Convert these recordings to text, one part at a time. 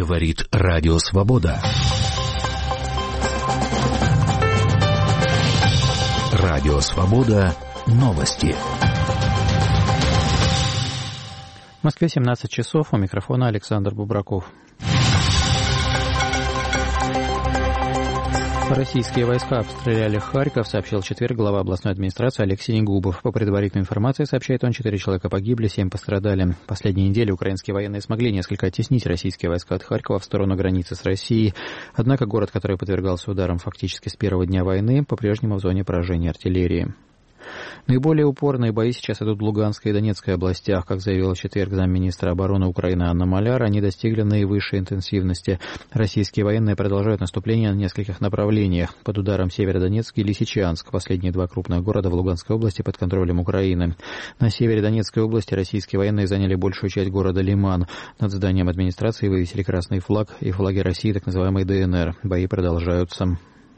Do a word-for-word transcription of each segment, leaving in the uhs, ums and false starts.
Говорит Радио Свобода. Радио Свобода. Новости. В Москве семнадцать часов. У микрофона Александр Бубраков. Российские войска обстреляли Харьков, сообщил в четверг глава областной администрации Алексей Негубов. По предварительной информации, сообщает он, четыре человека погибли, семь пострадали. В последние недели украинские военные смогли несколько оттеснить российские войска от Харькова в сторону границы с Россией. Однако город, который подвергался ударам фактически с первого дня войны, по-прежнему в зоне поражения артиллерии. Наиболее упорные бои сейчас идут в Луганской и Донецкой областях. Как заявила в четверг замминистра обороны Украины Анна Маляр, они достигли наивысшей интенсивности. Российские военные продолжают наступление на нескольких направлениях. Под ударом Северодонецк и Лисичанск, последние два крупных города в Луганской области под контролем Украины. На севере Донецкой области российские военные заняли большую часть города Лиман. Над зданием администрации вывесили красный флаг и флаги России, так называемый ДНР. Бои продолжаются.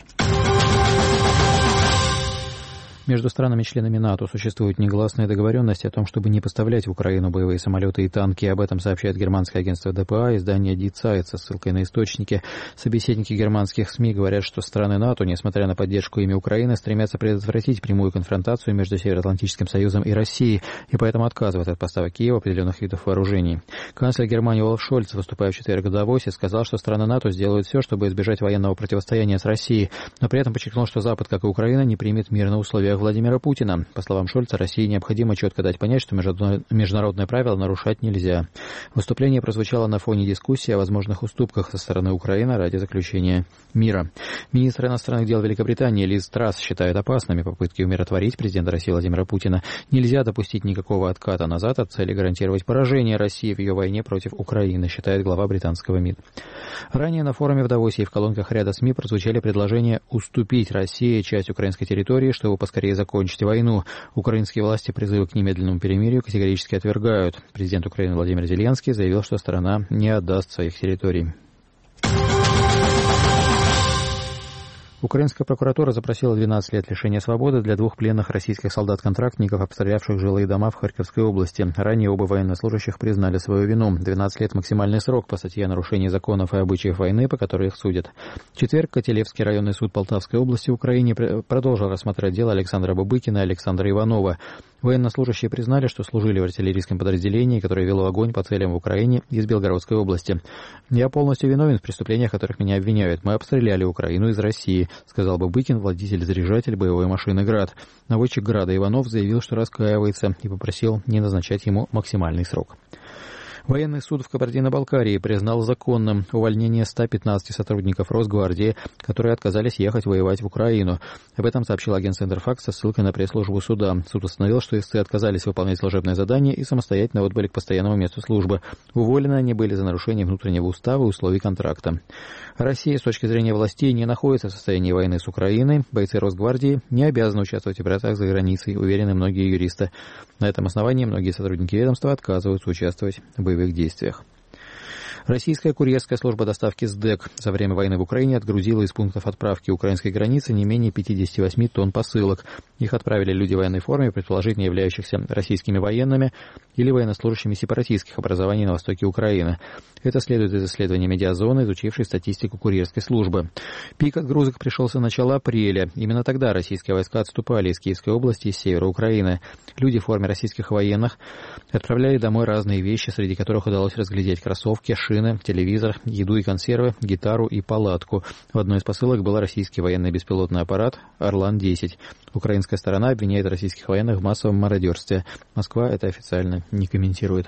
Между странами-членами НАТО существуют негласные договоренности о том, чтобы не поставлять в Украину боевые самолеты и танки. Об этом сообщает германское агентство ДПА, издание Die Zeit со ссылкой на источники. Собеседники германских СМИ говорят, что страны НАТО, несмотря на поддержку ими Украины, стремятся предотвратить прямую конфронтацию между Североатлантическим Союзом и Россией, и поэтому отказывают от поставок Киеву определенных видов вооружений. Канцлер Германии Олаф Шольц, выступая в четверг в Давосе, сказал, что страны НАТО сделают все, чтобы избежать военного противостояния с Россией, но при этом подчеркнул, что Запад, как и Украина, не примет мир на условиях Владимира Путина. По словам Шольца, России необходимо четко дать понять, что международные правила нарушать нельзя. Выступление прозвучало на фоне дискуссии о возможных уступках со стороны Украины ради заключения мира. Министр иностранных дел Великобритании Лиз Трасс считает опасными попытки умиротворить президента России Владимира Путина. Нельзя допустить никакого отката назад от цели гарантировать поражение России в ее войне против Украины, считает глава британского МИД. Ранее на форуме в Давосе и в колонках ряда СМИ прозвучали предложения уступить России часть украинской территории, чтобы поскорее закончить войну. Украинские власти призывы к немедленному перемирию категорически отвергают. Президент Украины Владимир Зеленский заявил, что страна не отдаст своих территорий. Украинская прокуратура запросила двенадцать лет лишения свободы для двух пленных российских солдат-контрактников, обстрелявших жилые дома в Харьковской области. Ранее оба военнослужащих признали свою вину. двенадцать лет максимальный срок по статье о нарушении законов и обычаев войны, по которой их судят. В четверг Котелевский районный суд Полтавской области в Украине продолжил рассматривать дело Александра Бабыкина и Александра Иванова. Военнослужащие признали, что служили в артиллерийском подразделении, которое вело огонь по целям в Украине из Белгородской области. «Я полностью виновен в преступлениях, в которых меня обвиняют. Мы обстреляли Украину из России», — сказал Бабыкин, водитель-заряжатель боевой машины «Град». Наводчик «Града» Иванов заявил, что раскаивается, и попросил не назначать ему максимальный срок. Военный суд в Кабардино-Балкарии признал законным увольнение ста пятнадцати сотрудников Росгвардии, которые отказались ехать воевать в Украину. Об этом сообщил агентство Интерфакс со ссылкой на пресс-службу суда. Суд установил, что истцы отказались выполнять служебное задание и самостоятельно отбыли к постоянному месту службы. Уволены они были за нарушение внутреннего устава и условий контракта. Россия, с точки зрения властей, не находится в состоянии войны с Украиной. Бойцы Росгвардии не обязаны участвовать в операциях за границей, уверены многие юристы. На этом основании многие сотрудники ведомства отказываются участвовать в боевых действиях. Российская курьерская служба доставки СДЭК за время войны в Украине отгрузила из пунктов отправки украинской границы не менее пятьдесят восемь тонн посылок. Их отправили люди в военной форме, предположительно являющихся российскими военными или военнослужащими сепаратистских образований на востоке Украины. Это следует из исследования Медиазоны, изучившей статистику курьерской службы. Пик отгрузок пришелся на начало апреля. Именно тогда российские войска отступали из Киевской области и с севера Украины. Люди в форме российских военных отправляли домой разные вещи, среди которых удалось разглядеть кроссовки, шины, телевизор, еду и консервы, гитару и палатку. В одной из посылок был российский военный беспилотный аппарат Орлан десять. Украинская сторона обвиняет российских военных в массовом мародерстве. Москва это официально не комментирует.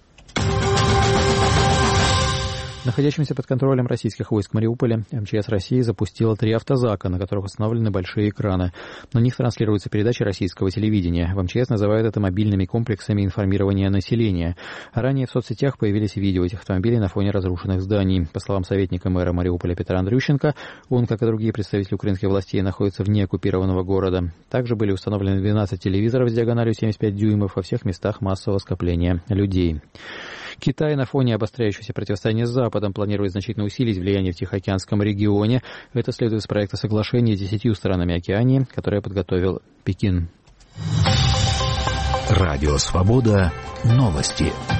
Находящимся под контролем российских войск в Мариуполе МЧС России запустила три автозака, на которых установлены большие экраны. На них транслируются передачи российского телевидения. В МЧС называют это мобильными комплексами информирования населения. А ранее в соцсетях появились видео этих автомобилей на фоне разрушенных зданий. По словам советника мэра Мариуполя Петра Андрющенко, он, как и другие представители украинских властей, находится вне оккупированного города. Также были установлены двенадцать телевизоров с диагональю семьдесят пять дюймов во всех местах массового скопления людей. Китай на фоне обостряющегося противостояния с Западом планирует значительно усилить влияние в Тихоокеанском регионе. Это следует из проекта соглашения с десятью странами Океании, которое подготовил Пекин. Радио Свобода. Новости.